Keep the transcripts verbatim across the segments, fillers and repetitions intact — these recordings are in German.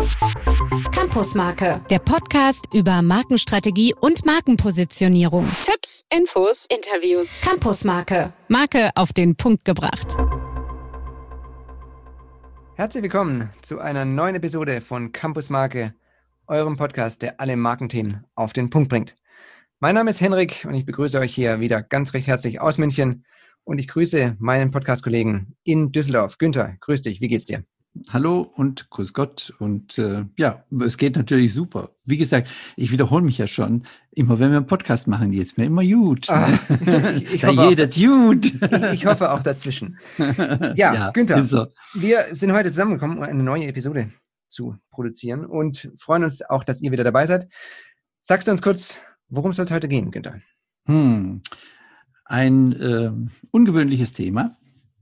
Campusmarke, der Podcast über Markenstrategie und Markenpositionierung. Tipps, Infos, Interviews. Campusmarke, Marke auf den Punkt gebracht. Herzlich willkommen zu einer neuen Episode von Campusmarke, eurem Podcast, der alle Markenthemen auf den Punkt bringt. Mein Name ist Henrik und ich begrüße euch hier wieder ganz recht herzlich aus München und ich grüße meinen Podcast-Kollegen in Düsseldorf. Günther, grüß dich, wie geht's dir? Hallo und grüß Gott und äh, ja, es geht natürlich super. Wie gesagt, ich wiederhole mich ja schon, immer wenn wir einen Podcast machen, geht's mir immer gut. Ah, ich, ich, da hoffe jeder gut. Ich, ich hoffe auch dazwischen. Ja, ja Günther, so. Wir sind heute zusammengekommen, um eine neue Episode zu produzieren und freuen uns auch, dass ihr wieder dabei seid. Sagst du uns kurz, worum soll es heute gehen, Günther? Hm, ein äh, ungewöhnliches Thema,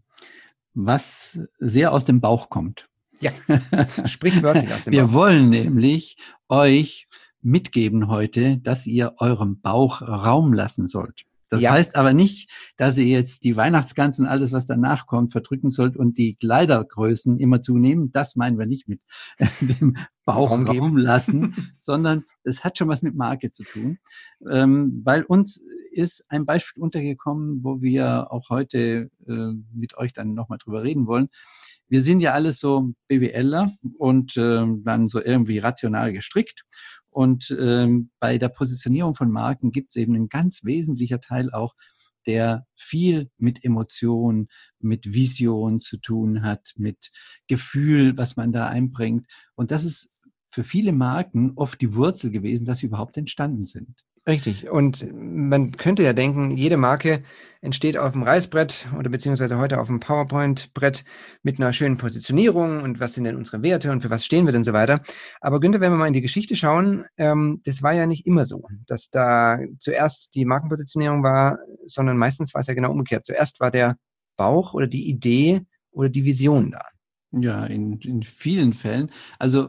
was sehr aus dem Bauch kommt. Ja, sprichwörtlich aus dem Wir Bauch. Wir wollen nämlich euch mitgeben heute, dass ihr eurem Bauch Raum lassen sollt. Das ja. heißt aber nicht, dass ihr jetzt die Weihnachtsgans und alles, was danach kommt, verdrücken sollt und die Kleidergrößen immer zunehmen. Das meinen wir nicht mit dem Bauch Raum, Raum lassen, sondern es hat schon was mit Marke zu tun. Ähm, weil uns ist ein Beispiel untergekommen, wo wir auch heute äh, mit euch dann nochmal drüber reden wollen. Wir sind ja alles so BWLer und äh, dann so irgendwie rational gestrickt. Und ähm, bei der Positionierung von Marken gibt es eben ein ganz wesentlicher Teil auch, der viel mit Emotion, mit Vision zu tun hat, mit Gefühl, was man da einbringt. Und das ist für viele Marken oft die Wurzel gewesen, dass sie überhaupt entstanden sind. Richtig. Und man könnte ja denken, jede Marke entsteht auf dem Reißbrett oder beziehungsweise heute auf dem PowerPoint-Brett mit einer schönen Positionierung und was sind denn unsere Werte und für was stehen wir denn so weiter. Aber Günther, wenn wir mal in die Geschichte schauen, ähm, das war ja nicht immer so, dass da zuerst die Markenpositionierung war, sondern meistens war es ja genau umgekehrt. Zuerst war der Bauch oder die Idee oder die Vision da. Ja, in, in vielen Fällen. Also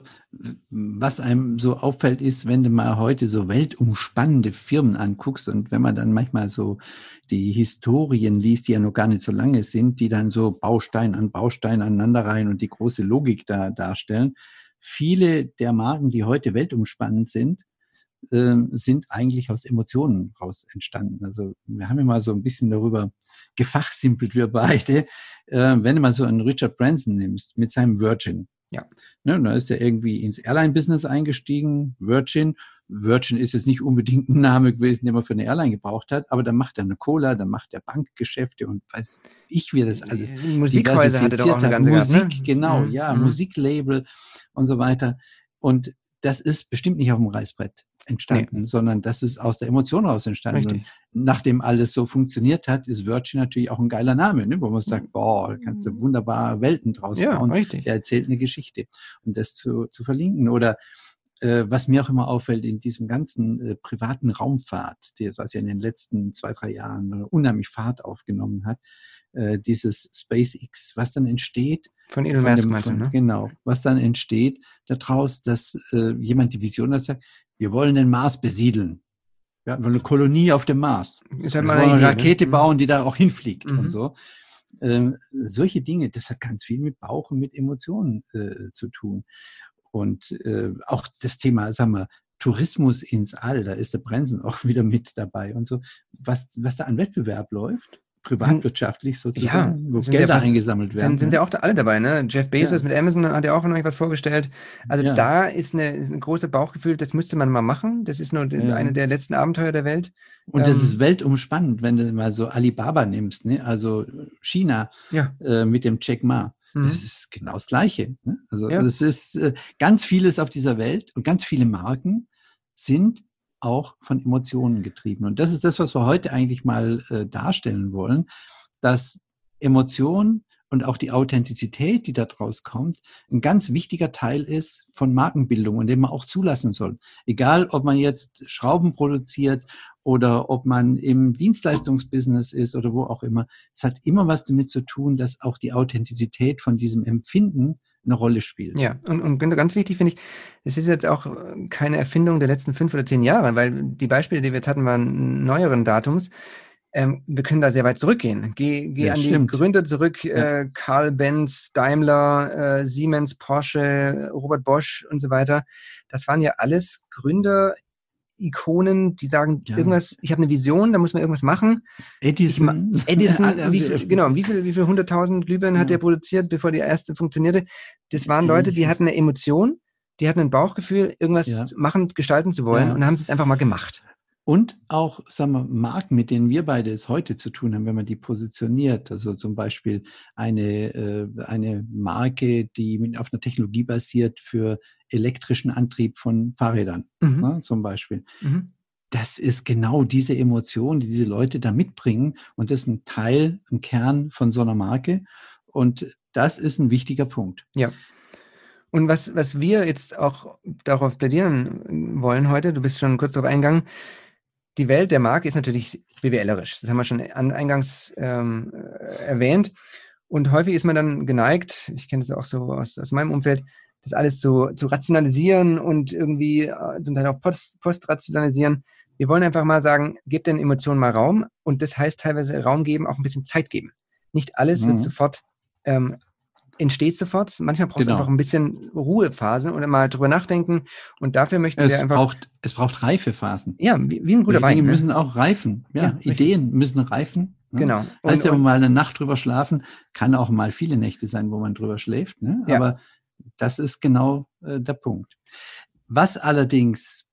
was einem so auffällt ist, wenn du mal heute so weltumspannende Firmen anguckst und wenn man dann manchmal so die Historien liest, die ja noch gar nicht so lange sind, die dann so Baustein an Baustein aneinanderreihen und die große Logik da darstellen. Viele der Marken, die heute weltumspannend sind, äh, sind eigentlich aus Emotionen raus entstanden. Also wir haben ja mal so ein bisschen darüber gefachsimpelt, wir beide. Äh, wenn du mal so einen Richard Branson nimmst mit seinem Virgin. Ja. Ne, da ist er irgendwie ins Airline-Business eingestiegen, Virgin. Virgin ist jetzt nicht unbedingt ein Name gewesen, den man für eine Airline gebraucht hat, aber dann macht er eine Cola, dann macht er Bankgeschäfte und weiß ich, wie das alles Musikhäuser hatte doch auch eine ganze Musik, gehabt, ne? genau, mhm. ja, mhm. Musiklabel und so weiter. Und das ist bestimmt nicht auf dem Reißbrett entstanden, nee. sondern das ist aus der Emotion raus entstanden. Richtig. Und nachdem alles so funktioniert hat, ist Virgin natürlich auch ein geiler Name, ne? Wo man sagt, boah, da kannst du wunderbar Welten draus ja, bauen. Richtig. Der erzählt eine Geschichte. Und das zu, zu verlinken. Oder äh, was mir auch immer auffällt, in diesem ganzen äh, privaten Raumfahrt, die, was ja in den letzten zwei, drei Jahren äh, unheimlich Fahrt aufgenommen hat, äh, dieses SpaceX, was dann entsteht, Von Elon Musk meinst du, ne? Genau, was dann entsteht daraus, dass äh, jemand die Vision hat, sagt, wir wollen den Mars besiedeln. Wir wollen eine Kolonie auf dem Mars. Ist halt wir mal wollen eine Idee, Rakete ne? bauen, die da auch hinfliegt mhm. und so. Ähm, solche Dinge, das hat ganz viel mit Bauch und mit Emotionen äh, zu tun. Und äh, auch das Thema, sagen wir, Tourismus ins All, da ist der Branson auch wieder mit dabei und so. Was, was da an Wettbewerb läuft, privatwirtschaftlich sozusagen, ja, wo Gelder ja, eingesammelt werden. Sind, sind ne? ja auch da alle dabei, ne? Jeff Bezos ja. mit Amazon hat ja auch noch was vorgestellt. Also ja. da ist, eine, ist ein großes Bauchgefühl, das müsste man mal machen. Das ist nur ja. eine der letzten Abenteuer der Welt. Und ähm, das ist weltumspannend, wenn du mal so Alibaba nimmst, ne? Also China ja. äh, mit dem Jack Ma. Mhm. Das ist genau das Gleiche. Ne? Also ja. das ist äh, ganz vieles auf dieser Welt und ganz viele Marken sind auch von Emotionen getrieben. Und das ist das, was wir heute eigentlich mal äh, darstellen wollen, dass Emotion und auch die Authentizität, die daraus kommt, ein ganz wichtiger Teil ist von Markenbildung und den man auch zulassen soll. Egal, ob man jetzt Schrauben produziert oder ob man im Dienstleistungsbusiness ist oder wo auch immer. Es hat immer was damit zu tun, dass auch die Authentizität von diesem Empfinden eine Rolle spielt. Ja, und, und ganz wichtig finde ich, es ist jetzt auch keine Erfindung der letzten fünf oder zehn Jahre, weil die Beispiele, die wir jetzt hatten, waren neueren Datums. Ähm, wir können da sehr weit zurückgehen. Geh, geh Ja, an stimmt. die Gründer zurück, Ja. äh, Karl Benz, Daimler, äh, Siemens, Porsche, Robert Bosch und so weiter. Das waren ja alles Gründer-Ikonen, die sagen, Ja. irgendwas, ich habe eine Vision, da muss man irgendwas machen. Edison. Ich, Edison, Alle haben wie sie viel, erfunden. genau, wie viel, wie viel hunderttausend Glühbirnen hat Ja. der produziert, bevor die erste funktionierte? Das waren Leute, die hatten eine Emotion, die hatten ein Bauchgefühl, irgendwas Ja. machen, gestalten zu wollen Ja. und haben es jetzt einfach mal gemacht. Und auch, sagen wir, Marken, mit denen wir beide es heute zu tun haben, wenn man die positioniert. Also zum Beispiel eine, äh, eine Marke, die mit, auf einer Technologie basiert für elektrischen Antrieb von Fahrrädern, Mhm. ne, zum Beispiel. Mhm. Das ist genau diese Emotion, die diese Leute da mitbringen. Und das ist ein Teil, ein Kern von so einer Marke. Und das ist ein wichtiger Punkt. Ja. Und was, was wir jetzt auch darauf plädieren wollen heute, du bist schon kurz darauf eingegangen, die Welt der Marke ist natürlich B W L-erisch. Das haben wir schon an, eingangs ähm, erwähnt. Und häufig ist man dann geneigt, ich kenne das auch so aus, aus meinem Umfeld, das alles zu, zu rationalisieren und irgendwie äh, zum Teil auch post, postrationalisieren. Wir wollen einfach mal sagen, gebt den Emotionen mal Raum. Und das heißt teilweise Raum geben, auch ein bisschen Zeit geben. Nicht alles Mhm. wird sofort ähm, entsteht sofort. Manchmal braucht es Genau. einfach ein bisschen Ruhephasen oder mal drüber nachdenken. Und dafür möchten Es wir einfach... braucht, es braucht Reifephasen. Ja, wie, wie ein guter Die Wein. Dinge Ne? müssen auch reifen. Ja, Ja, Ideen müssen reifen. Ne? Genau. Und, Heißt ja und, mal eine Nacht drüber schlafen, kann auch mal viele Nächte sein, wo man drüber schläft. Ne? Ja. Aber das ist genau äh, der Punkt. Was allerdings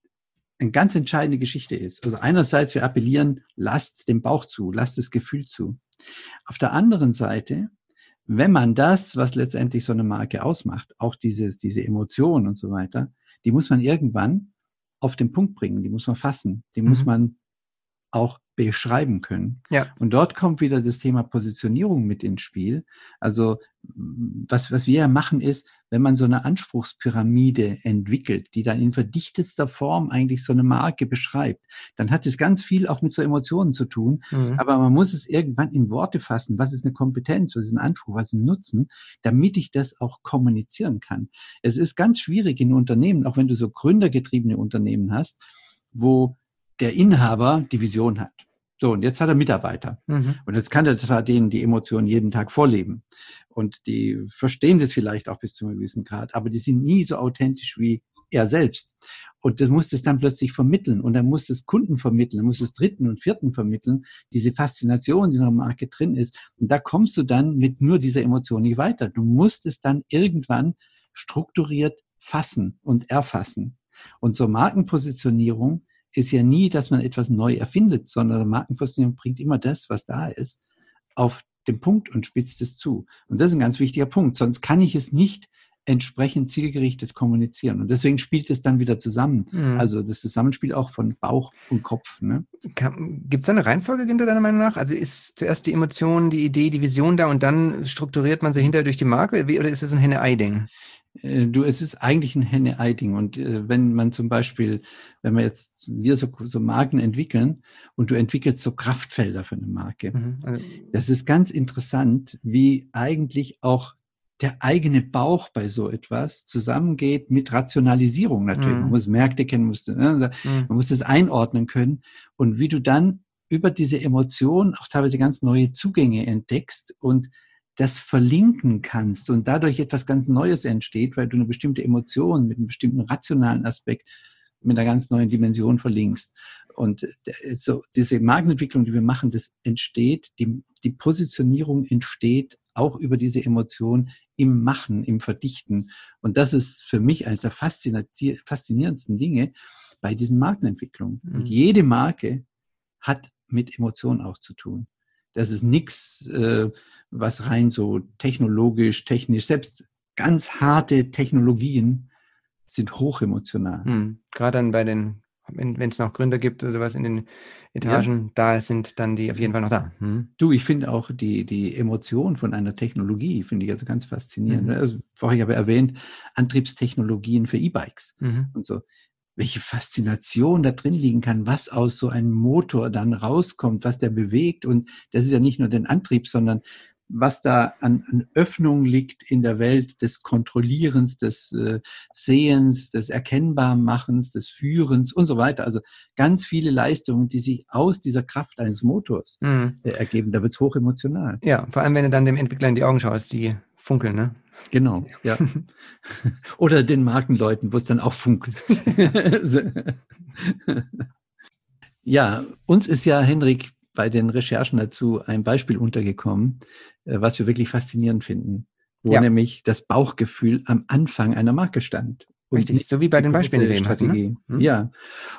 eine ganz entscheidende Geschichte ist. Also einerseits, wir appellieren, lasst dem Bauch zu, lasst das Gefühl zu. Auf der anderen Seite, wenn man das, was letztendlich so eine Marke ausmacht, auch dieses, diese Emotionen und so weiter, die muss man irgendwann auf den Punkt bringen, die muss man fassen, die Mhm. muss man auch beschreiben können. Ja. Und dort kommt wieder das Thema Positionierung mit ins Spiel. Also was, was wir ja machen ist, wenn man so eine Anspruchspyramide entwickelt, die dann in verdichtester Form eigentlich so eine Marke beschreibt, dann hat es ganz viel auch mit so Emotionen zu tun. Mhm. Aber man muss es irgendwann in Worte fassen. Was ist eine Kompetenz? Was ist ein Anspruch? Was ist ein Nutzen? Damit ich das auch kommunizieren kann. Es ist ganz schwierig in Unternehmen, auch wenn du so gründergetriebene Unternehmen hast, wo der Inhaber die Vision hat. So, und jetzt hat er Mitarbeiter. Mhm. Und jetzt kann er zwar denen die Emotionen jeden Tag vorleben. Und die verstehen das vielleicht auch bis zu einem gewissen Grad, aber die sind nie so authentisch wie er selbst. Und das muss das dann plötzlich vermitteln. Und er muss es Kunden vermitteln, er muss es Dritten und Vierten vermitteln, diese Faszination, die in der Marke drin ist. Und da kommst du dann mit nur dieser Emotion nicht weiter. Du musst es dann irgendwann strukturiert fassen und erfassen. Und zur Markenpositionierung ist ja nie, dass man etwas neu erfindet, sondern Markenpositionierung bringt immer das, was da ist, auf den Punkt und spitzt es zu. Und das ist ein ganz wichtiger Punkt. Sonst kann ich es nicht entsprechend zielgerichtet kommunizieren. Und deswegen spielt es dann wieder zusammen. Mhm. Also das Zusammenspiel auch von Bauch und Kopf. Ne? Gibt es da eine Reihenfolge hinter deiner Meinung nach? Also ist zuerst die Emotion, die Idee, die Vision da und dann strukturiert man sie hinterher durch die Marke? Wie, oder ist das ein Henne-Ei-Ding? Du, es ist eigentlich ein Henne-Ei-Ding. Und äh, wenn man zum Beispiel, wenn wir jetzt, wir so, so Marken entwickeln und du entwickelst so Kraftfelder für eine Marke, Mhm. Also, das ist ganz interessant, wie eigentlich auch der eigene Bauch bei so etwas zusammengeht mit Rationalisierung natürlich. Mhm. Man muss Märkte kennen, muss, ne, mhm. man muss das einordnen können. Und wie du dann über diese Emotionen auch teilweise ganz neue Zugänge entdeckst und das verlinken kannst und dadurch etwas ganz Neues entsteht, weil du eine bestimmte Emotion mit einem bestimmten rationalen Aspekt mit einer ganz neuen Dimension verlinkst. Und so diese Markenentwicklung, die wir machen, das entsteht, die, die Positionierung entsteht auch über diese Emotion im Machen, im Verdichten. Und das ist für mich eines der faszinierendsten Dinge bei diesen Markenentwicklungen. Mhm. Und jede Marke hat mit Emotionen auch zu tun. Das ist nichts, äh, was rein so technologisch, technisch, selbst ganz harte Technologien sind hochemotional. Mhm. Gerade dann bei den, wenn es noch Gründer gibt oder sowas in den Etagen, ja. Da sind dann die auf jeden Fall noch da. Mhm. Du, ich finde auch die, die Emotion von einer Technologie, finde ich also ganz faszinierend. Mhm. Also, vorher habe ich erwähnt, Antriebstechnologien für E-Bikes Mhm. und so. Welche Faszination da drin liegen kann, was aus so einem Motor dann rauskommt, was der bewegt. Und das ist ja nicht nur den Antrieb, sondern was da an, an Öffnung liegt in der Welt des Kontrollierens, des äh, Sehens, des Erkennbarmachens, des Führens und so weiter. Also ganz viele Leistungen, die sich aus dieser Kraft eines Motors Mhm. äh, ergeben. Da wird es hochemotional. Ja, vor allem, wenn du dann dem Entwickler in die Augen schaust, die funkeln, ne? Genau, ja. Oder den Markenleuten, wo es dann auch funkelt. Ja, uns ist ja, Henrik, bei den Recherchen dazu ein Beispiel untergekommen, was wir wirklich faszinierend finden, wo ja. nämlich das Bauchgefühl am Anfang einer Marke stand. Und Richtig, so wie bei den Beispielen, die wir eben hatten. Ne? Hm? Ja,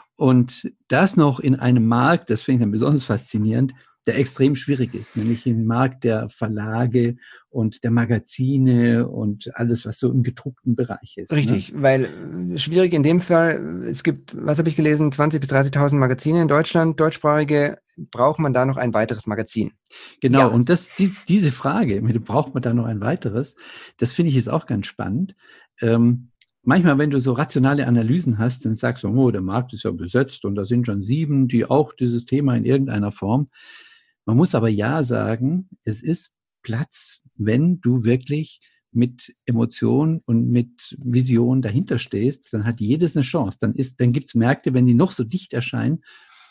und das noch in einem Markt, das finde ich dann besonders faszinierend, der extrem schwierig ist, nämlich im Markt der Verlage und der Magazine und alles, was so im gedruckten Bereich ist. Richtig, ne? Weil schwierig in dem Fall, es gibt, was habe ich gelesen, zwanzigtausend bis dreißigtausend Magazine in Deutschland, deutschsprachige, braucht man da noch ein weiteres Magazin? Genau, ja. Und das, dies, diese Frage, braucht man da noch ein weiteres, das finde ich jetzt auch ganz spannend. Ähm, Manchmal, wenn du so rationale Analysen hast, dann sagst du, oh, der Markt ist ja besetzt und da sind schon sieben, die auch dieses Thema in irgendeiner Form. Man muss aber ja sagen, es ist Platz, wenn du wirklich mit Emotion und mit Vision dahinter stehst, dann hat jedes eine Chance. Dann ist, dann gibt's Märkte, wenn die noch so dicht erscheinen,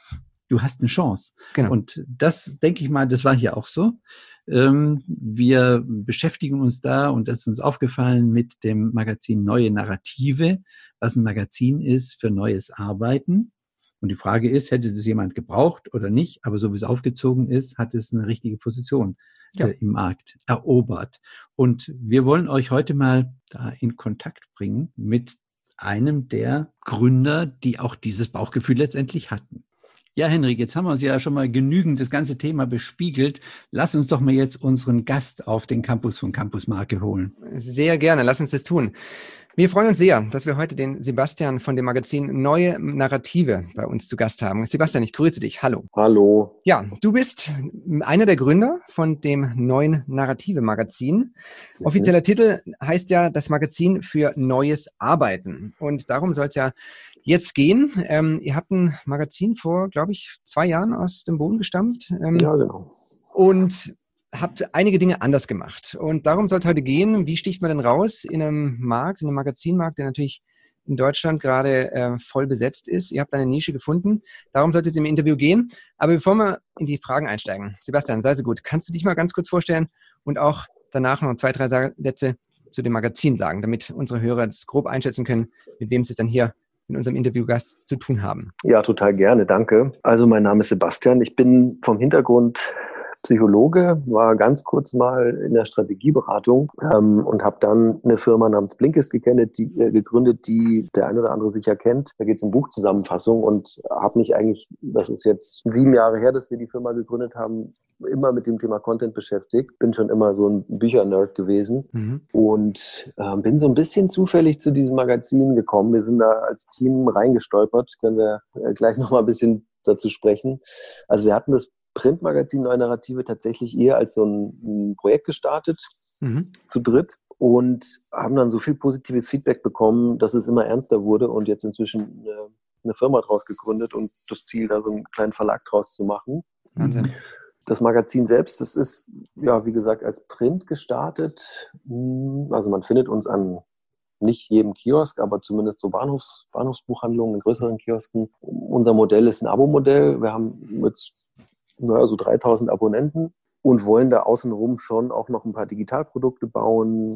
du hast eine Chance. Genau. Und das, denke ich mal, das war hier auch so. Ähm, wir beschäftigen uns da, und das ist uns aufgefallen, mit dem Magazin Neue Narrative, was ein Magazin ist für neues Arbeiten. Und die Frage ist, hätte das jemand gebraucht oder nicht? Aber so wie es aufgezogen ist, hat es eine richtige Position ja. äh, im Markt erobert. Und wir wollen euch heute mal da in Kontakt bringen mit einem der Gründer, die auch dieses Bauchgefühl letztendlich hatten. Ja, Henrik, jetzt haben wir uns ja schon mal genügend das ganze Thema bespiegelt. Lass uns doch mal jetzt unseren Gast auf den Campus von Campus Marke holen. Sehr gerne, lass uns das tun. Wir freuen uns sehr, dass wir heute den Sebastian von dem Magazin Neue Narrative bei uns zu Gast haben. Sebastian, ich grüße dich. Hallo. Hallo. Ja, du bist einer der Gründer von dem Neuen Narrative Magazin. Mhm. Offizieller Titel heißt ja das Magazin für neues Arbeiten. Und darum soll es ja jetzt gehen. Ähm, ihr habt ein Magazin vor, glaube ich, zwei Jahren aus dem Boden gestampft. Ähm, ja, genau. Und habt einige Dinge anders gemacht. Und darum soll es heute gehen. Wie sticht man denn raus in einem Markt, in einem Magazinmarkt, der natürlich in Deutschland gerade äh, voll besetzt ist? Ihr habt eine Nische gefunden. Darum soll es jetzt im Interview gehen. Aber bevor wir in die Fragen einsteigen, Sebastian, sei so gut. Kannst du dich mal ganz kurz vorstellen und auch danach noch zwei, drei Sätze zu dem Magazin sagen, damit unsere Hörer das grob einschätzen können, mit wem sie es dann hier mit unserem Interviewgast zu tun haben? Ja, total gerne. Danke. Also mein Name ist Sebastian. Ich bin vom Hintergrund Psychologe, war ganz kurz mal in der Strategieberatung ähm, und habe dann eine Firma namens Blinkist gegründet, die, äh, gegründet, die der eine oder andere sicher kennt. Da geht es um Buchzusammenfassung und habe mich eigentlich, das ist jetzt sieben Jahre her, dass wir die Firma gegründet haben, immer mit dem Thema Content beschäftigt. Bin schon immer so ein Büchernerd gewesen mhm. und äh, bin so ein bisschen zufällig zu diesem Magazin gekommen. Wir sind da als Team reingestolpert, können wir äh, gleich nochmal ein bisschen dazu sprechen. Also wir hatten das Printmagazin Neue Narrative tatsächlich eher als so ein, ein Projekt gestartet, mhm. zu dritt, und haben dann so viel positives Feedback bekommen, dass es immer ernster wurde und jetzt inzwischen eine, eine Firma draus gegründet und das Ziel, da so einen kleinen Verlag draus zu machen. Wahnsinn. Das Magazin selbst, das ist, ja, wie gesagt, als Print gestartet. Also man findet uns an nicht jedem Kiosk, aber zumindest so Bahnhofs, Bahnhofsbuchhandlungen, in größeren Kiosken. Unser Modell ist ein Abo-Modell. Wir haben jetzt naja, so dreitausend Abonnenten und wollen da außenrum schon auch noch ein paar Digitalprodukte bauen.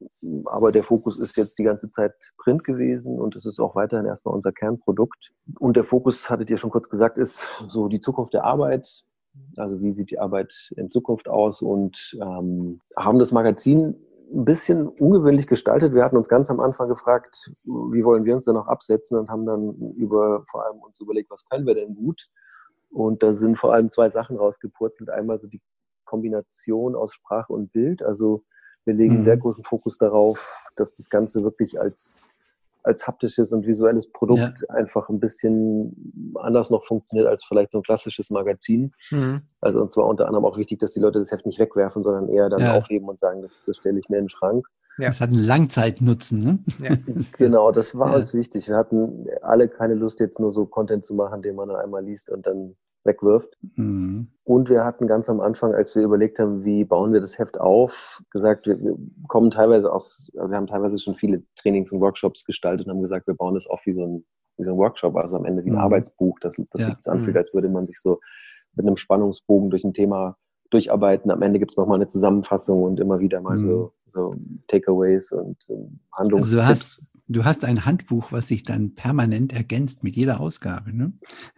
Aber der Fokus ist jetzt die ganze Zeit Print gewesen und es ist auch weiterhin erstmal unser Kernprodukt. Und der Fokus, hattet ihr schon kurz gesagt, ist so die Zukunft der Arbeit. Also wie sieht die Arbeit in Zukunft aus, und ähm, haben das Magazin ein bisschen ungewöhnlich gestaltet. Wir hatten uns ganz am Anfang gefragt, wie wollen wir uns denn noch absetzen, und haben dann über vor allem uns überlegt, was können wir denn gut? Und da sind vor allem zwei Sachen rausgepurzelt. Einmal so die Kombination aus Sprache und Bild. Also wir legen mhm. einen sehr großen Fokus darauf, dass das Ganze wirklich als, als haptisches und visuelles Produkt ja. einfach ein bisschen anders noch funktioniert als vielleicht so ein klassisches Magazin. Mhm. Also uns war unter anderem auch wichtig, dass die Leute das Heft nicht wegwerfen, sondern eher dann ja. aufheben und sagen, das, das stelle ich mir in den Schrank. Ja. Das hat einen Langzeitnutzen, ne? Ja. Genau, das war ja. uns wichtig. Wir hatten alle keine Lust, jetzt nur so Content zu machen, den man dann einmal liest und dann wegwirft. Mhm. Und wir hatten ganz am Anfang, als wir überlegt haben, wie bauen wir das Heft auf, gesagt, wir, wir kommen teilweise aus, wir haben teilweise schon viele Trainings und Workshops gestaltet und haben gesagt, wir bauen das auf wie so ein, wie so ein Workshop, also am Ende wie ein Mhm. Arbeitsbuch, das, das Ja. sich das anfühlt, Mhm. als würde man sich so mit einem Spannungsbogen durch ein Thema durcharbeiten. Am Ende gibt es nochmal eine Zusammenfassung und immer wieder mal Mhm. so, so Takeaways und ähm, Also du Handlungstipps. hast, du hast ein Handbuch, was sich dann permanent ergänzt mit jeder Ausgabe, ne?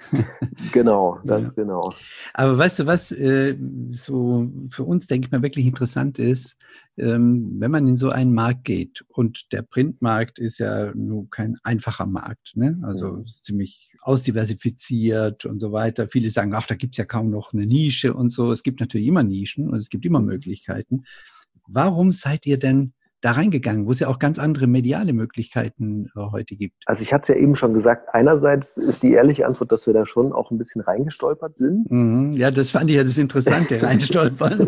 Genau, ganz Ja. genau. Aber weißt du, was äh, so für uns, denke ich mal, wirklich interessant ist, ähm, wenn man in so einen Markt geht, und der Printmarkt ist ja nur kein einfacher Markt, ne? Also Mhm. ist ziemlich ausdiversifiziert und so weiter. Viele sagen, ach, da gibt's ja kaum noch eine Nische und so. Es gibt natürlich immer Nischen und es gibt immer Mhm. Möglichkeiten. Warum seid ihr denn da reingegangen, wo es ja auch ganz andere mediale Möglichkeiten äh, heute gibt? Also ich hatte es ja eben schon gesagt, einerseits ist die ehrliche Antwort, dass wir da schon auch ein bisschen reingestolpert sind. Mhm. Ja, das fand ich ja das Interessante, reinstolpern.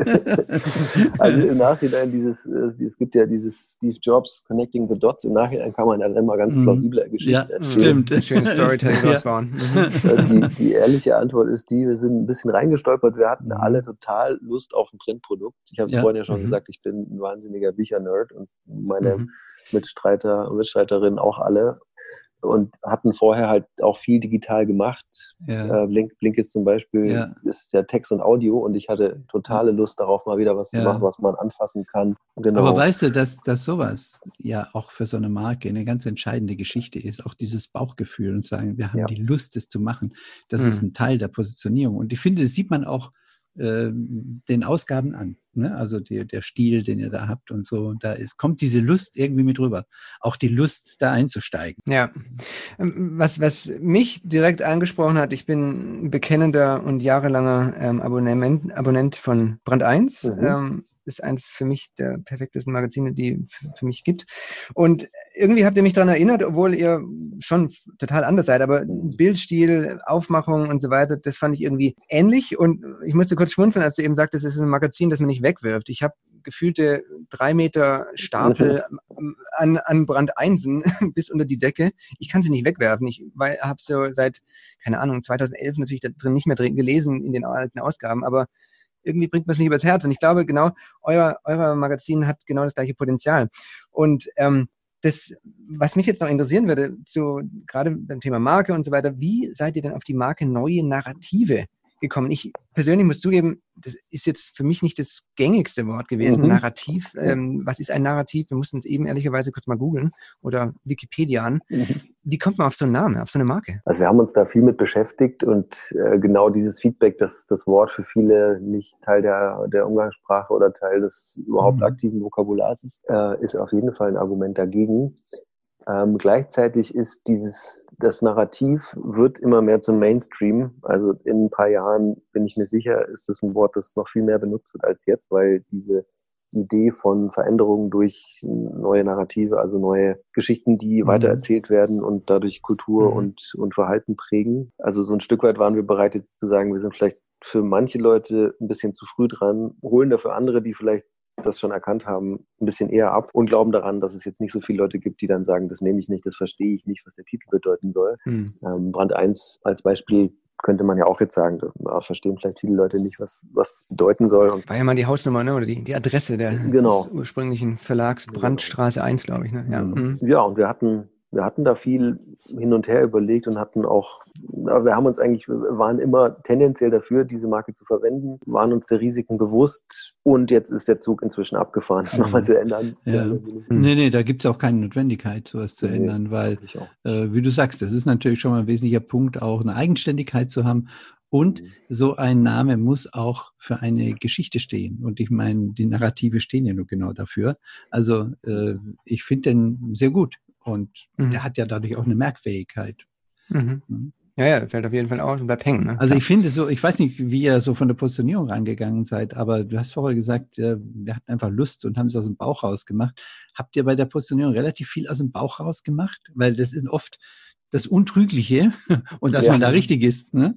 Also im Nachhinein dieses, äh, es gibt ja dieses Steve Jobs Connecting the Dots, im Nachhinein kann man dann immer ganz Mhm. plausible Geschichten Ja, erzählen. stimmt. Schönes Storytelling Ja. draus bauen. Mhm. Äh, Die, die ehrliche Antwort ist die, wir sind ein bisschen reingestolpert, wir hatten Mhm. alle total Lust auf ein Printprodukt. Ich habe es Ja. vorhin ja schon Mhm. gesagt, ich bin ein wahnsinniger Bücher-Nerd und meine Mhm. Mitstreiter und Mitstreiterinnen auch alle und hatten vorher halt auch viel digital gemacht. Ja. Äh, Blink, Blinkist zum Beispiel Ja. ist ja Text und Audio und ich hatte totale Lust darauf, mal wieder was zu Ja. machen, was man anfassen kann. Genau. Aber weißt du, dass, dass sowas ja auch für so eine Marke eine ganz entscheidende Geschichte ist, auch dieses Bauchgefühl und sagen, wir haben Ja. die Lust, das zu machen. Das Mhm. ist ein Teil der Positionierung. Und ich finde, das sieht man auch äh, den Ausgaben an. Ne? Also die, der Stil, den ihr da habt und so. Da ist, kommt diese Lust irgendwie mit rüber. Auch die Lust, da einzusteigen. Ja, Ähm, was, was mich direkt angesprochen hat, ich bin ein bekennender und jahrelanger ähm, Abonnent, Abonnent von Brand eins. Mhm. Ähm, ist eins für mich der perfektesten Magazine, die es für mich gibt. Und irgendwie habt ihr mich daran erinnert, obwohl ihr schon f- total anders seid, aber Bildstil, Aufmachung und so weiter, das fand ich irgendwie ähnlich. Und ich musste kurz schmunzeln, als du eben sagtest, es ist ein Magazin, das man nicht wegwirft. Ich habe gefühlte drei Meter Stapel an, an Brand Einsen bis unter die Decke. Ich kann sie nicht wegwerfen. Ich habe so seit, keine Ahnung, zweitausendelf natürlich da drin nicht mehr drin gelesen in den alten Ausgaben, aber irgendwie bringt man es nicht übers Herz. Und ich glaube, genau, euer, euer Magazin hat genau das gleiche Potenzial. Und ähm, das, was mich jetzt noch interessieren würde, zu, gerade beim Thema Marke und so weiter, wie seid ihr denn auf die Marke neue Narrative gekommen? Ich persönlich muss zugeben, das ist jetzt für mich nicht das gängigste Wort gewesen, Mhm. Narrativ. Ähm, was ist ein Narrativ? Wir mussten es eben ehrlicherweise kurz mal googeln oder Wikipedia an. Mhm. Wie kommt man auf so einen Namen, auf so eine Marke? Also wir haben uns da viel mit beschäftigt und äh, genau dieses Feedback, dass das Wort für viele nicht Teil der, der Umgangssprache oder Teil des überhaupt Mhm. aktiven Vokabulars ist, äh, ist auf jeden Fall ein Argument dagegen. Ähm, gleichzeitig ist dieses, das Narrativ wird immer mehr zum Mainstream. Also in ein paar Jahren, bin ich mir sicher, ist das ein Wort, das noch viel mehr benutzt wird als jetzt, weil diese Idee von Veränderungen durch neue Narrative, also neue Geschichten, die Mhm. weitererzählt werden und dadurch Kultur Mhm. und, und Verhalten prägen. Also so ein Stück weit waren wir bereit jetzt zu sagen, wir sind vielleicht für manche Leute ein bisschen zu früh dran, holen dafür andere, die vielleicht das schon erkannt haben, ein bisschen eher ab und glauben daran, dass es jetzt nicht so viele Leute gibt, die dann sagen, das nehme ich nicht, das verstehe ich nicht, was der Titel bedeuten soll. Mhm. Ähm, Brand eins als Beispiel könnte man ja auch jetzt sagen, da verstehen vielleicht viele Leute nicht, was was bedeuten soll. Und War ja mal die Hausnummer, ne? Oder die, die Adresse der Genau. des ursprünglichen Verlags, Brandstraße eins, glaube ich. Ne? Ja. Mhm. Mhm. ja, und wir hatten, wir hatten da viel hin und her überlegt und hatten auch, ja, wir haben uns eigentlich, wir waren immer tendenziell dafür, diese Marke zu verwenden, waren uns der Risiken bewusst und jetzt ist der Zug inzwischen abgefahren, das Mhm. nochmal zu ändern. Ja. Mhm. Nee, nee, da gibt es auch keine Notwendigkeit, sowas zu Nee, ändern, weil, Ich auch. äh, wie du sagst, das ist natürlich schon mal ein wesentlicher Punkt, auch eine Eigenständigkeit zu haben. Und Mhm. so ein Name muss auch für eine Geschichte stehen. Und ich meine, die Narrative stehen ja nur genau dafür. Also äh, ich finde den sehr gut. Und Mhm. der hat ja dadurch auch eine Merkfähigkeit. Mhm. Mhm. Ja, ja, fällt auf jeden Fall aus und bleibt hängen. Ne? Also Klar. ich finde so, ich weiß nicht, wie ihr so von der Positionierung rangegangen seid, aber du hast vorher gesagt, äh, wir hatten einfach Lust und haben es aus dem Bauch raus gemacht. Habt ihr bei der Positionierung relativ viel aus dem Bauch raus gemacht? Weil das ist oft das Untrügliche und dass Ja. man da richtig ist. Ne?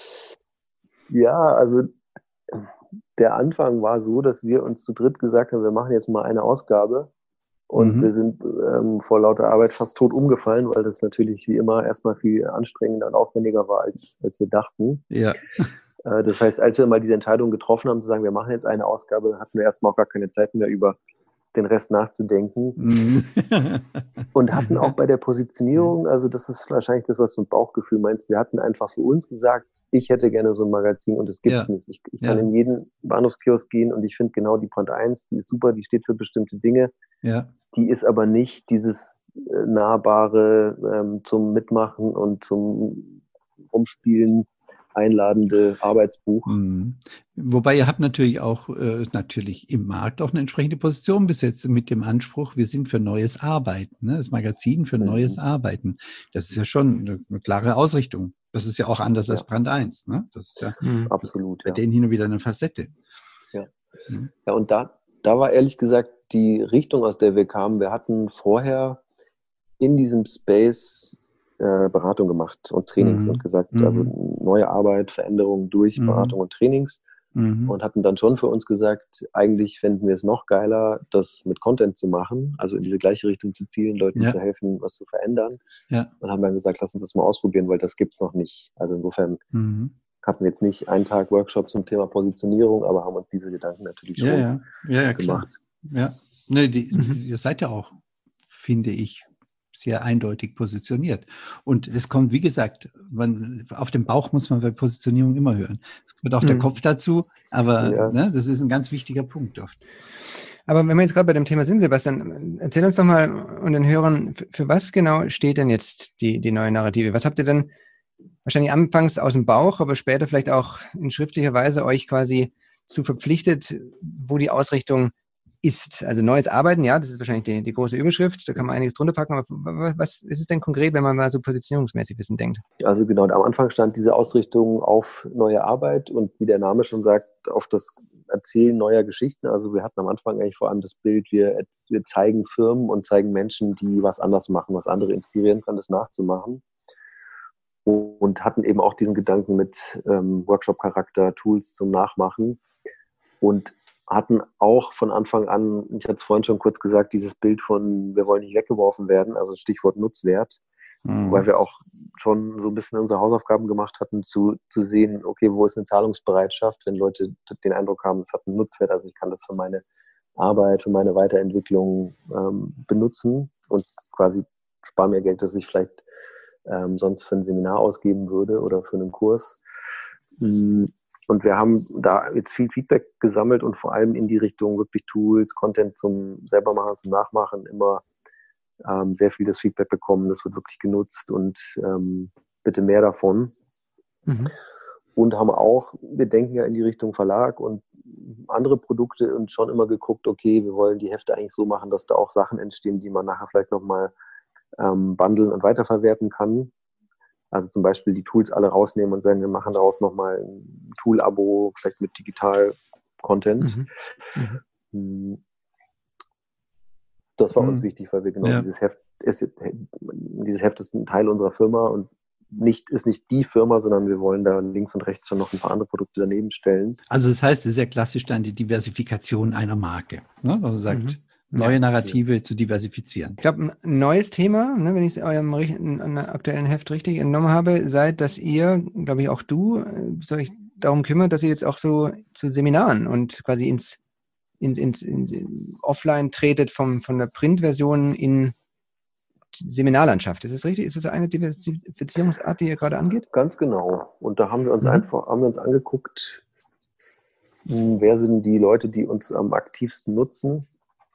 Ja, also der Anfang war so, dass wir uns zu dritt gesagt haben, wir machen jetzt mal eine Ausgabe Und Mhm. wir sind ähm, vor lauter Arbeit fast tot umgefallen, weil das natürlich wie immer erstmal viel anstrengender und aufwendiger war, als, als wir dachten. Ja. Äh, das heißt, als wir mal diese Entscheidung getroffen haben, zu sagen, wir machen jetzt eine Ausgabe, hatten wir erstmal auch gar keine Zeit mehr, über den Rest nachzudenken. Mhm. Und hatten auch bei der Positionierung, also das ist wahrscheinlich das, was du im Bauchgefühl meinst, wir hatten einfach für uns gesagt, ich hätte gerne so ein Magazin und das gibt's Ja. nicht. Ich, ich kann Ja. in jeden Bahnhofskiosk gehen und ich finde genau die Brand eins, die ist super, die steht für bestimmte Dinge. Ja. Die ist aber nicht dieses äh, nahbare ähm, zum Mitmachen und zum Rumspielen einladende Arbeitsbuch. Mhm. Wobei ihr habt natürlich auch äh, natürlich im Markt auch eine entsprechende Position besetzt mit dem Anspruch, wir sind für neues Arbeiten, ne? Das Magazin für Mhm. neues Arbeiten. Das ist ja schon eine, eine klare Ausrichtung. Das ist ja auch anders Ja. als Brand eins. Ne? Das ist ja Mhm. Absolut, bei ja. denen hin und wieder eine Facette. Ja. Mhm. Ja, und da, da war ehrlich gesagt die Richtung, aus der wir kamen. Wir hatten vorher in diesem Space äh, Beratung gemacht und Trainings Mhm. und gesagt, Mhm. also neue Arbeit, Veränderung durch Mhm. Beratung und Trainings. Mhm. Und hatten dann schon für uns gesagt, eigentlich fänden wir es noch geiler, das mit Content zu machen, also in diese gleiche Richtung zu zielen, Leuten Ja. zu helfen, was zu verändern. Ja. Und haben dann gesagt, lass uns das mal ausprobieren, weil das gibt's noch nicht. Also insofern Mhm. hatten wir jetzt nicht einen Tag Workshop zum Thema Positionierung, aber haben uns diese Gedanken natürlich schon Ja, ja, ja, ja, klar. gemacht. Ja. Ne, die, Mhm. ihr seid ja auch, finde ich, sehr eindeutig positioniert. Und es kommt, wie gesagt, man, auf den Bauch muss man bei Positionierung immer hören. Es gehört auch der Mhm. Kopf dazu, aber Ja. ne, das ist ein ganz wichtiger Punkt oft. Aber wenn wir jetzt gerade bei dem Thema sind, Sebastian, erzähl uns doch mal und den Hörern, für, für was genau steht denn jetzt die, die neue Narrative? Was habt ihr denn wahrscheinlich anfangs aus dem Bauch, aber später vielleicht auch in schriftlicher Weise euch quasi zu verpflichtet, wo die Ausrichtung ist? Also neues Arbeiten, ja, das ist wahrscheinlich die, die große Überschrift, da kann man einiges drunter packen, aber was, was ist es denn konkret, wenn man mal so positionierungsmäßig ein bisschen denkt? Also genau, am Anfang stand diese Ausrichtung auf neue Arbeit und wie der Name schon sagt, auf das Erzählen neuer Geschichten. Also wir hatten am Anfang eigentlich vor allem das Bild, wir, wir zeigen Firmen und zeigen Menschen, die was anders machen, was andere inspirieren kann, das nachzumachen. Und hatten eben auch diesen Gedanken mit ähm, Workshop-Charakter, Tools zum Nachmachen und hatten auch von Anfang an, ich hatte es vorhin schon kurz gesagt, dieses Bild von, wir wollen nicht weggeworfen werden, also Stichwort Nutzwert, Mhm. weil wir auch schon so ein bisschen unsere Hausaufgaben gemacht hatten, zu, zu sehen, okay, wo ist eine Zahlungsbereitschaft, wenn Leute den Eindruck haben, es hat einen Nutzwert, also ich kann das für meine Arbeit, für meine Weiterentwicklung ähm, benutzen und quasi spare mir Geld, das ich vielleicht ähm, sonst für ein Seminar ausgeben würde oder für einen Kurs. Und wir haben da jetzt viel Feedback gesammelt und vor allem in die Richtung wirklich Tools, Content zum selber machen, zum Nachmachen immer ähm, sehr viel das Feedback bekommen. Das wird wirklich genutzt und ähm, bitte mehr davon. Mhm. Und haben auch, wir denken ja in die Richtung Verlag und andere Produkte und schon immer geguckt, okay, wir wollen die Hefte eigentlich so machen, dass da auch Sachen entstehen, die man nachher vielleicht nochmal ähm, bundeln und weiterverwerten kann. Also zum Beispiel die Tools alle rausnehmen und sagen, wir machen daraus nochmal ein Tool-Abo, vielleicht mit Digital-Content. Mhm. Mhm. Das war Mhm. uns wichtig, weil wir genau Ja. dieses Heft ist, dieses Heft ist ein Teil unserer Firma und nicht, ist nicht die Firma, sondern wir wollen da links und rechts schon noch ein paar andere Produkte daneben stellen. Also das heißt, es ist ja klassisch dann die Diversifikation einer Marke. Ne? Also sagt, Mhm. neue Ja. Narrative zu diversifizieren. Ich glaube, ein neues Thema, ne, wenn ich es eurem richt- in, in der aktuellen Heft richtig entnommen habe, seid, dass ihr, glaube ich auch du, äh, euch darum kümmert, dass ihr jetzt auch so zu Seminaren und quasi ins, in, ins, in, in offline tretet vom, von der Printversion in Seminarlandschaft. Ist das richtig? Ist das eine Diversifizierungsart, die ihr gerade angeht? Ganz genau. Und da haben wir uns Mhm. einfach, haben wir uns angeguckt, mh, wer sind die Leute, die uns am aktivsten nutzen.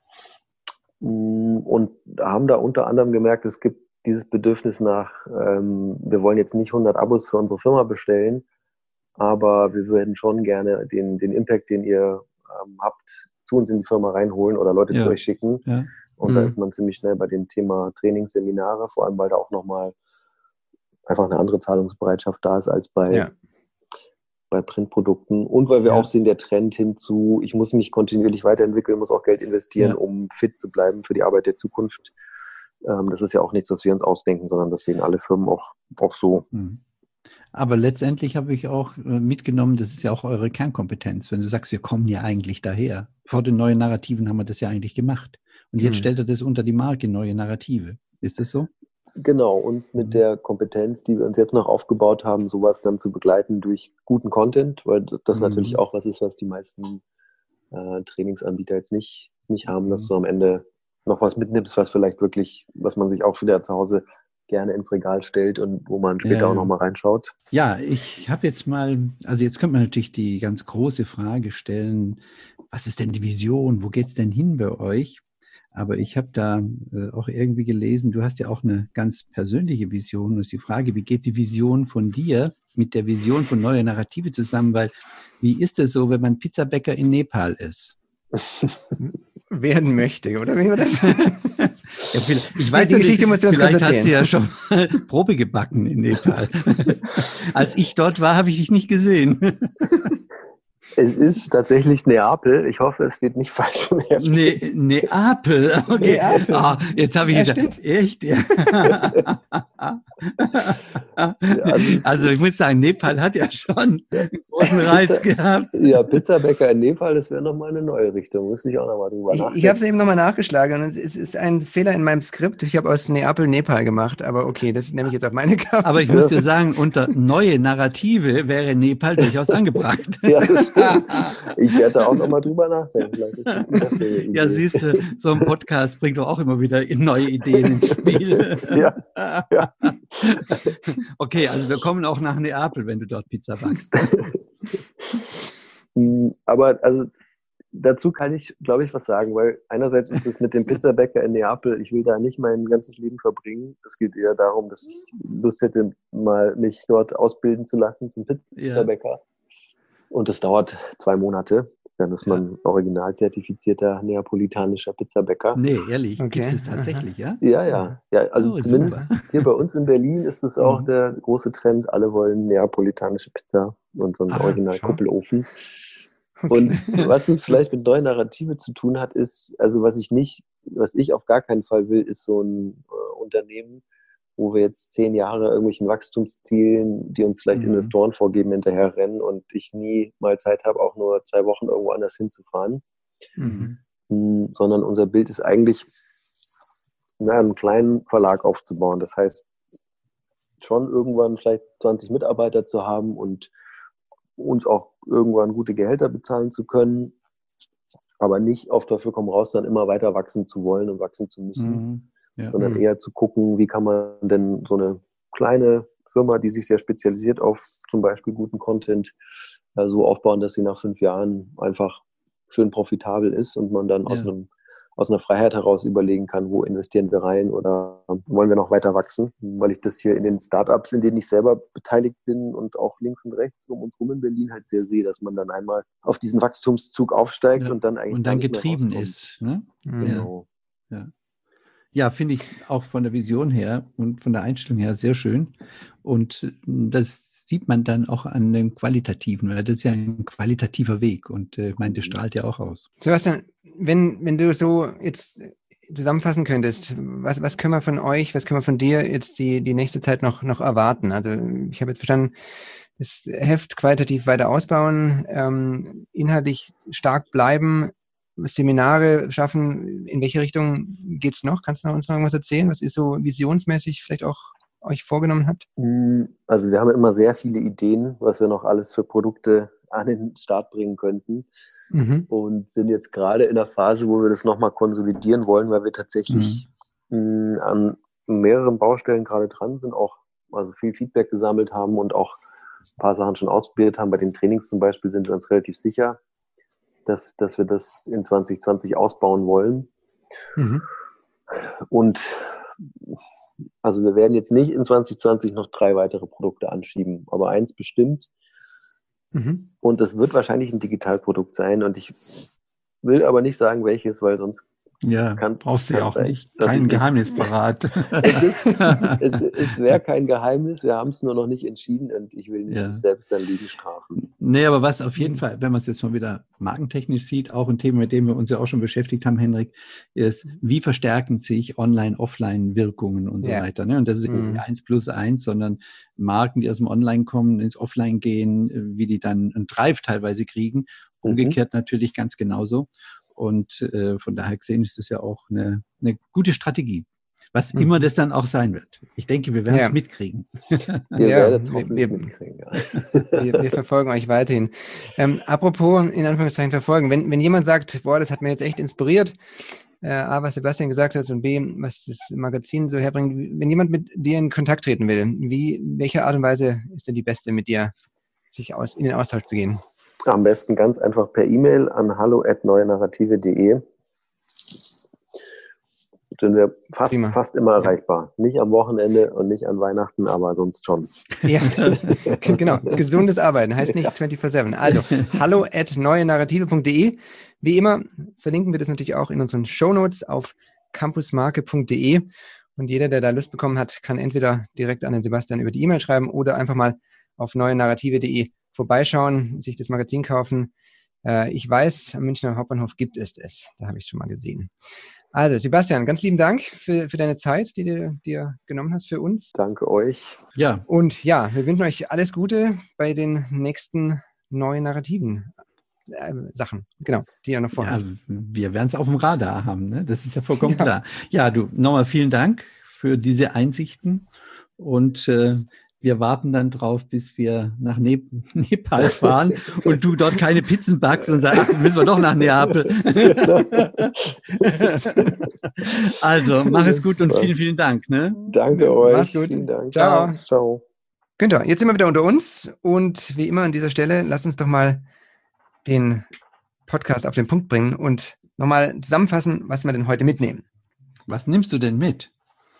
Mh, Und haben da unter anderem gemerkt, es gibt dieses Bedürfnis nach, ähm, wir wollen jetzt nicht hundert Abos für unsere Firma bestellen, aber wir würden schon gerne den, den Impact, den ihr ähm, habt, zu uns in die Firma reinholen oder Leute Ja. zu euch schicken. Ja. Und da Mhm. ist man ziemlich schnell bei dem Thema Trainingsseminare, vor allem weil da auch nochmal einfach eine andere Zahlungsbereitschaft da ist als bei, Ja. bei Printprodukten. Und weil wir Ja. auch sehen, der Trend hinzu, ich muss mich kontinuierlich weiterentwickeln, muss auch Geld investieren, Ja. um fit zu bleiben für die Arbeit der Zukunft. Ähm, das ist ja auch nichts, was wir uns ausdenken, sondern das sehen alle Firmen auch, auch so. Mhm. Aber letztendlich habe ich auch äh, mitgenommen, das ist ja auch eure Kernkompetenz. Wenn du sagst, wir kommen ja eigentlich daher. Vor den neuen Narrativen haben wir das ja eigentlich gemacht. Und jetzt Mhm. stellt er das unter die Marke Neue Narrative. Ist das so? Genau, und mit der Kompetenz, die wir uns jetzt noch aufgebaut haben, sowas dann zu begleiten durch guten Content, weil das Mhm. natürlich auch was ist, was die meisten äh, Trainingsanbieter jetzt nicht, nicht haben, dass Mhm. du am Ende noch was mitnimmst, was vielleicht wirklich, was man sich auch wieder zu Hause gerne ins Regal stellt und wo man später Ja, auch ja. nochmal reinschaut. Ja, ich habe jetzt mal, also jetzt könnte man natürlich die ganz große Frage stellen, was ist denn die Vision? Wo geht's denn hin bei euch? Aber ich habe da äh, auch irgendwie gelesen, du hast ja auch eine ganz persönliche Vision. Und ist die Frage, wie geht die Vision von dir mit der Vision von Neue Narrative zusammen? Weil wie ist es so, wenn man Pizzabäcker in Nepal ist? Werden möchte, oder wie war das? Ja, vielleicht, ich weiß Die ja Geschichte nicht, musst du uns vielleicht kurz hast du erzählen. ja schon mal Probe gebacken in Nepal. Als ich dort war, habe ich dich nicht gesehen. Es ist tatsächlich Neapel. Ich hoffe, es steht nicht falsch im Heft. Ne, Neapel, okay. Neapel. Ah, jetzt habe ich Ja, gedacht, stimmt. echt? Ja. also es- Also ich muss sagen, Nepal hat ja schon einen großen Reiz Pizza- gehabt. Ja, Pizzabäcker in Nepal, das wäre nochmal eine neue Richtung. Muss ich auch nochmal drüber Ich, nachdenken. ich habe es eben nochmal nachgeschlagen und es ist, ist ein Fehler in meinem Skript. Ich habe aus Neapel Nepal gemacht, aber okay, das nehme ich jetzt auf meine Kappe. Aber ich muss dir sagen, unter neue Narrative wäre Nepal durchaus angebracht. Ja, das stimmt. Ich werde da auch nochmal drüber nachdenken. Vielleicht ist das eine gute Idee. Ja, siehst du, so ein Podcast bringt doch auch immer wieder neue Ideen ins Spiel. Ja, ja. Okay, also wir kommen auch nach Neapel, wenn du dort Pizza backst. Aber also dazu kann ich, glaube ich, was sagen, weil einerseits ist es mit dem Pizzabäcker in Neapel, ich will da nicht mein ganzes Leben verbringen. Es geht eher darum, dass ich Lust hätte, mal mich dort ausbilden zu lassen zum Pizzabäcker. Ja. Und das dauert zwei Monate. Dann ist man ja. original zertifizierter neapolitanischer Pizzabäcker. Nee, ehrlich, Okay. gibt es tatsächlich, ja? Ja, ja. ja also Oh, zumindest super. hier bei uns in Berlin ist es auch Mhm. der große Trend. Alle wollen neapolitanische Pizza und so einen Ah, Original-Kuppelofen. Okay. Und was es vielleicht mit neuen Narrative zu tun hat, ist, also was ich nicht, was ich auf gar keinen Fall will, ist so ein äh, Unternehmen, wo wir jetzt zehn Jahre irgendwelchen Wachstumszielen, die uns vielleicht Mhm. Investoren vorgeben, hinterher rennen und ich nie mal Zeit habe, auch nur zwei Wochen irgendwo anders hinzufahren. Mhm. Mhm. Sondern unser Bild ist eigentlich, na, einen kleinen Verlag aufzubauen. Das heißt, schon irgendwann vielleicht zwanzig Mitarbeiter zu haben und uns auch irgendwann gute Gehälter bezahlen zu können, aber nicht auf Teufel komm raus, dann immer weiter wachsen zu wollen und wachsen zu müssen, Mhm. Ja. sondern Mhm. eher zu gucken, wie kann man denn so eine kleine Firma, die sich sehr spezialisiert auf zum Beispiel guten Content, äh, so aufbauen, dass sie nach fünf Jahren einfach schön profitabel ist und man dann aus Ja. einem aus einer Freiheit heraus überlegen kann, wo investieren wir rein oder wollen wir noch weiter wachsen, weil ich das hier in den Startups, in denen ich selber beteiligt bin und auch links und rechts um uns rum in Berlin halt sehr sehe, dass man dann einmal auf diesen Wachstumszug aufsteigt Ja. und dann eigentlich Und gar dann nicht mehr getrieben rauskommt. ist. Ne? Mhm. Genau. Ja, ja finde ich auch von der Vision her und von der Einstellung her sehr schön. Und das sieht man dann auch an dem Qualitativen, weil das ist ja ein qualitativer Weg und äh, ich meine, das strahlt ja auch aus. Sebastian, wenn, wenn du so jetzt zusammenfassen könntest, was, was können wir von euch, was können wir von dir jetzt die, die nächste Zeit noch, noch erwarten? Also ich habe jetzt verstanden, das Heft qualitativ weiter ausbauen, ähm, inhaltlich stark bleiben, Seminare schaffen. In welche Richtung geht's noch? Kannst du uns noch irgendwas erzählen, was ihr so visionsmäßig vielleicht auch euch vorgenommen habt? Also wir haben immer sehr viele Ideen, was wir noch alles für Produkte an den Start bringen könnten. Mhm. Und sind jetzt gerade in der Phase, wo wir das nochmal konsolidieren wollen, weil wir tatsächlich mhm. mh, an mehreren Baustellen gerade dran sind, auch also viel Feedback gesammelt haben und auch ein paar Sachen schon ausprobiert haben. Bei den Trainings zum Beispiel sind wir uns relativ sicher, dass, dass wir das in zwanzig zwanzig ausbauen wollen. Mhm. Und also wir werden jetzt nicht in zwanzig zwanzig noch drei weitere Produkte anschieben, aber eins bestimmt. Mhm. Und das wird wahrscheinlich ein Digitalprodukt sein. Und ich will aber nicht sagen, welches, weil sonst Ja, kann, brauchst du ja auch sein, nicht. dass Kein ich- Geheimnisverrat. Es, ist, es, es wäre kein Geheimnis, wir haben es nur noch nicht entschieden und ich will nicht Ja. mich selbst dann liegen strafen. Nee, aber was auf jeden Fall, wenn man es jetzt mal wieder markentechnisch sieht, auch ein Thema, mit dem wir uns ja auch schon beschäftigt haben, Henrik, ist, wie verstärken sich Online-Offline-Wirkungen und so Ja. weiter. Ne? Und das ist eben Mhm. nicht eins plus eins, sondern Marken, die aus dem Online kommen, ins Offline gehen, wie die dann einen Drive teilweise kriegen. Umgekehrt natürlich ganz genauso. Und äh, von daher gesehen ist das ja auch eine, eine gute Strategie. Was Mhm. immer das dann auch sein wird. Ich denke, wir werden es Ja. mitkriegen. Ihr Ja, werdet es wir- hoffentlich wir- mitkriegen. Ja. Wir, wir verfolgen euch weiterhin. Ähm, apropos, in Anführungszeichen verfolgen, wenn, wenn jemand sagt, boah, das hat mir jetzt echt inspiriert, äh, A, was Sebastian gesagt hat und B, was das Magazin so herbringt, wenn jemand mit dir in Kontakt treten will, wie, welche Art und Weise ist denn die beste, mit dir sich aus, in den Austausch zu gehen? Am besten ganz einfach per E-Mail an hallo at neue narrative punkt de. Sind wir fast, Prima. fast immer Ja. erreichbar. Nicht am Wochenende und nicht an Weihnachten, aber sonst schon. Ja, genau. Gesundes Arbeiten heißt nicht vierundzwanzig sieben. Also, hallo at neue narrative punkt de. Wie immer verlinken wir das natürlich auch in unseren Shownotes auf campusmarke punkt de. Und jeder, der da Lust bekommen hat, kann entweder direkt an den Sebastian über die E-Mail schreiben oder einfach mal auf neue narrative punkt de vorbeischauen, sich das Magazin kaufen. Äh, ich weiß, am Münchner Hauptbahnhof gibt es es. Da habe ich es schon mal gesehen. Also, Sebastian, ganz lieben Dank für, für deine Zeit, die du dir genommen hast für uns. Danke euch. Ja, Und ja, wir wünschen euch alles Gute bei den nächsten neuen narrativen äh, Sachen, genau, die ihr noch ja, vorhabt. wir werden es auf dem Radar haben, ne? Das ist ja vollkommen Ja. klar. Ja, du, nochmal vielen Dank für diese Einsichten und äh, wir warten dann drauf, bis wir nach ne- Nepal fahren und du dort keine Pizzen backst und sagst, ach, müssen wir doch nach Neapel. Also, mach es gut und vielen, vielen Dank. Ne? Danke euch. Mach's gut. Vielen Dank. Ciao. Ciao. Günther, jetzt sind wir wieder unter uns und wie immer an dieser Stelle, lass uns doch mal den Podcast auf den Punkt bringen und nochmal zusammenfassen, was wir denn heute mitnehmen. Was nimmst du denn mit?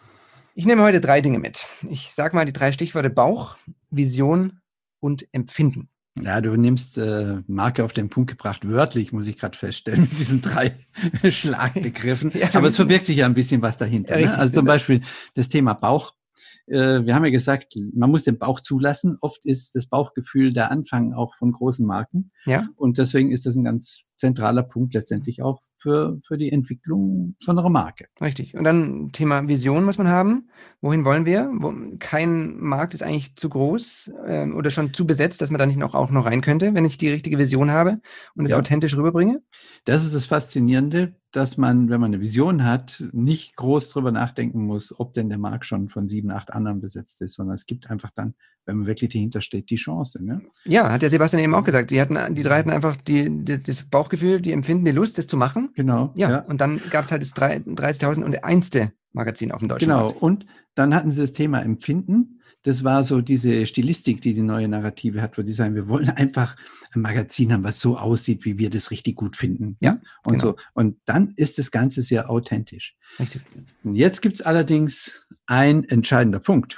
Ich nehme heute drei Dinge mit. Ich sage mal die drei Stichworte Bauch, Vision und Empfinden. Ja, du nimmst äh, Marke auf den Punkt gebracht, wörtlich, muss ich gerade feststellen, mit diesen drei Schlagbegriffen. Ja, Aber es verbirgt sich ja ein bisschen was dahinter. Richtig. Ne? Also zum Beispiel das Thema Bauch. Äh, wir haben ja gesagt, man muss den Bauch zulassen. Oft ist das Bauchgefühl der Anfang auch von großen Marken. Ja. Und deswegen ist das ein ganz zentraler Punkt letztendlich auch für, für die Entwicklung von einer Marke. Richtig. Und dann Thema Vision muss man haben. Wohin wollen wir? Wo, kein Markt ist eigentlich zu groß ähm, oder schon zu besetzt, dass man da nicht noch, auch noch rein könnte, wenn ich die richtige Vision habe und es Ja. authentisch rüberbringe. Das ist das Faszinierende, dass man, wenn man eine Vision hat, nicht groß drüber nachdenken muss, ob denn der Markt schon von sieben, acht anderen besetzt ist, sondern es gibt einfach dann, wenn man wirklich dahinter steht, die Chance. Ne? Ja, hat der Sebastian eben auch gesagt. Die hatten, die drei hatten einfach die, die, das Bauchgefühl, die Empfinden, die Lust, das zu machen. Genau. Ja, ja. und dann gab es halt das dreißigtausend und einste Magazin auf dem deutschen Genau. Markt. Und dann hatten sie das Thema Empfinden. Das war so diese Stilistik, die die neue Narrative hat, wo die sagen, wir wollen einfach ein Magazin haben, was so aussieht, wie wir das richtig gut finden. Ja, und genau. so. Und dann ist das Ganze sehr authentisch. Richtig. Und jetzt gibt es allerdings ein entscheidender Punkt,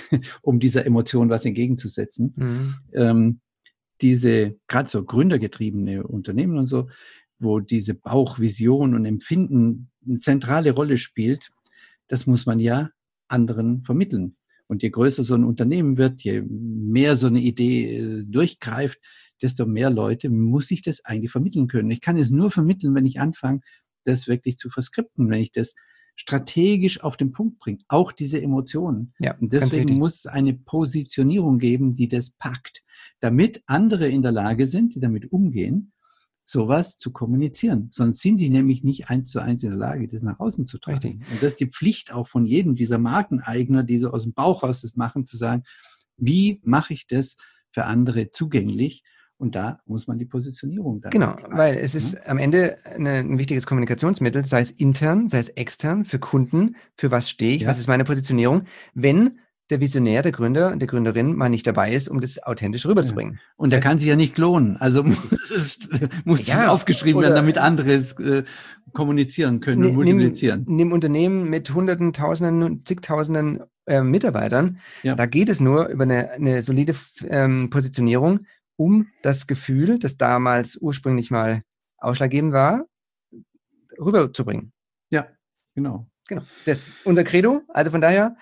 um dieser Emotion was entgegenzusetzen. Mhm. Ähm, diese gerade so gründergetriebene Unternehmen und so, wo diese Bauchvision und Empfinden eine zentrale Rolle spielt, das muss man ja anderen vermitteln. Und je größer so ein Unternehmen wird, je mehr so eine Idee äh, durchgreift, desto mehr Leute muss ich das eigentlich vermitteln können. Ich kann es nur vermitteln, wenn ich anfange, das wirklich zu verskripten, wenn ich das strategisch auf den Punkt bringe, auch diese Emotionen. Ja, und ganz deswegen richtig. muss es eine Positionierung geben, die das packt, damit andere in der Lage sind, die damit umgehen, sowas zu kommunizieren. Sonst sind die nämlich nicht eins zu eins in der Lage, das nach außen zu tragen. Richtig. Und das ist die Pflicht auch von jedem dieser Markeneigner, die so aus dem Bauch raus das machen, zu sagen, wie mache ich das für andere zugänglich? Und da muss man die Positionierung dann. Genau, tragen, weil es ist ne? am Ende eine, ein wichtiges Kommunikationsmittel, sei es intern, sei es extern, für Kunden, für was stehe ich, Ja. was ist meine Positionierung, wenn der Visionär, der Gründer, der Gründerin mal nicht dabei ist, um das authentisch rüberzubringen. Und der kann sich ja nicht klonen. Also muss es, muss Ja, es aufgeschrieben oder- werden, damit andere es äh, kommunizieren können und multiplizieren. Nimm, nimm Unternehmen mit Hunderten, Tausenden, zigtausenden äh, Mitarbeitern. Ja. Da geht es nur über eine, eine solide ähm, Positionierung, um das Gefühl, das damals ursprünglich mal ausschlaggebend war, rüberzubringen. Ja, genau. Genau. Das ist unser Credo. Also von daher,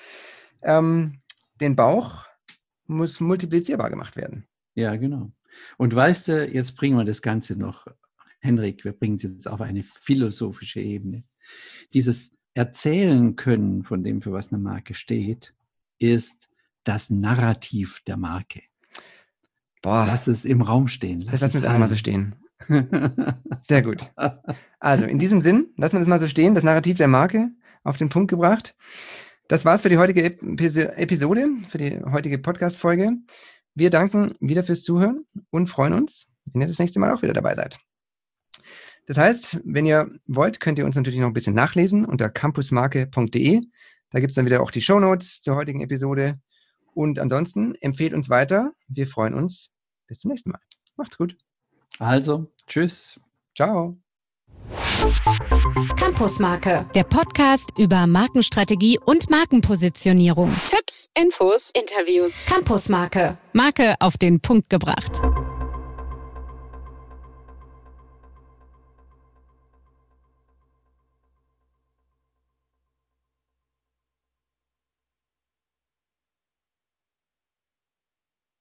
ähm, den Bauch muss multiplizierbar gemacht werden. Ja, genau. Und weißt du, jetzt bringen wir das Ganze noch, Henrik, wir bringen es jetzt auf eine philosophische Ebene. Dieses Erzählen können von dem, für was eine Marke steht, ist das Narrativ der Marke. Boah, Lass es im Raum stehen. Lass das lassen es wir einfach mal so fallen. stehen. Sehr gut. Also in diesem Sinn, lassen wir das mal so stehen, das Narrativ der Marke auf den Punkt gebracht. Das war's für die heutige Episode, für die heutige Podcast-Folge. Wir danken wieder fürs Zuhören und freuen uns, wenn ihr das nächste Mal auch wieder dabei seid. Das heißt, wenn ihr wollt, könnt ihr uns natürlich noch ein bisschen nachlesen unter campusmarke punkt de. Da gibt es dann wieder auch die Shownotes zur heutigen Episode. Und ansonsten empfehlt uns weiter. Wir freuen uns. Bis zum nächsten Mal. Macht's gut. Also, tschüss. Ciao. Campusmarke, der Podcast über Markenstrategie und Markenpositionierung. Tipps, Infos, Interviews. Campusmarke, Marke auf den Punkt gebracht.